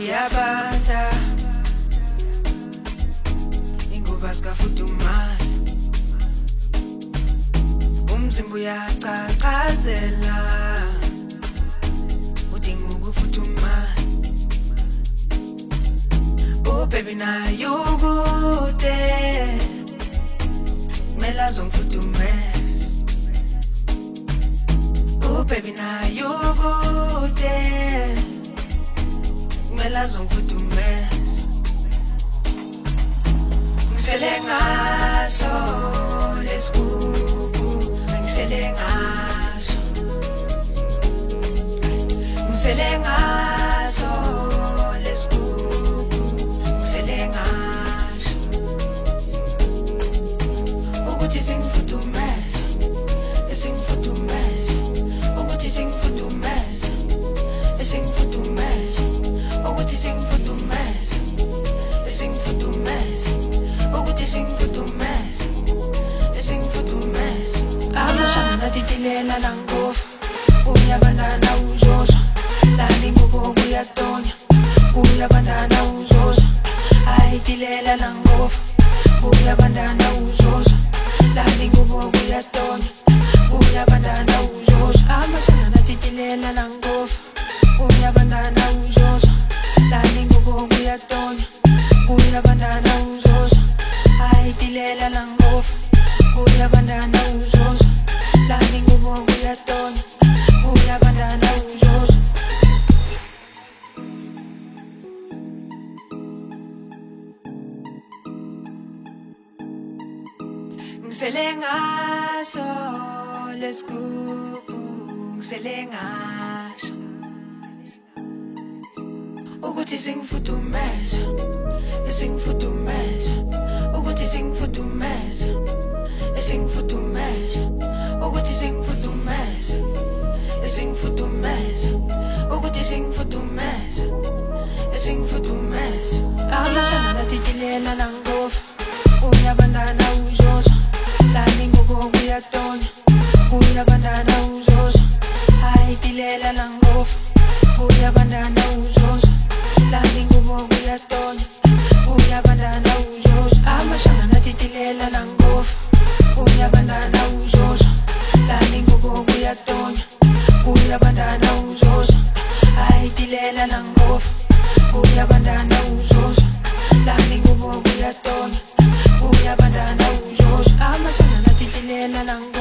Uyabanda inguba sikafudumala umzimba uyacacazela udinga ukufudumala baby naye ukude kumele azongifudumeza baby naye ukude kumele azongifudumeza ngisele ngaso lesigugu ngisele ngaso ngisele ngaso lesigugu ngisele ngaso ukuthi singifudumeza esingifudumeza ukuthi singifudumeza esingifudumeza ukuthi singifudumeza esingifudumeza ukuthi singifudumeza esingifudumeza amashana natitilela langofa uyabandana uzosha lani ngoba uyatonya uyabandana uzosha ayitilela langofa uyabandana uzosha lani ngoba uyatonya uyabandana uzosha amashana natitilela langofa uyabandana uzosha lani ngoba uyatonya uyabandana uzosha ayitilela langofa uyabandana uzosha lani ngoba uyatonya uyabandana uzosha ngisele ngaso lesigubu ngisele ngaso ukuthi singifudumeza esingifudumeza ukuthi singifudumeza esingifudumeza ukuthi singifudumeza esingifudumeza ukuthi singifudumeza esingifudumeza amashana natitilela langofa uyabandana uzosha lani ngoba uyatonya uyabandana uzosha ayitilela langofa uyabandana uzosha lani ngoba uyatonya uyabandana uzosha amashana natitilela langofa uyabandana uzosha lani ngoba uyatonya uyabandana uzosha ayitilela langofa uyabandana uzosha lani ngoba uyatonya uyabandana uzosha amashana natitilela langofa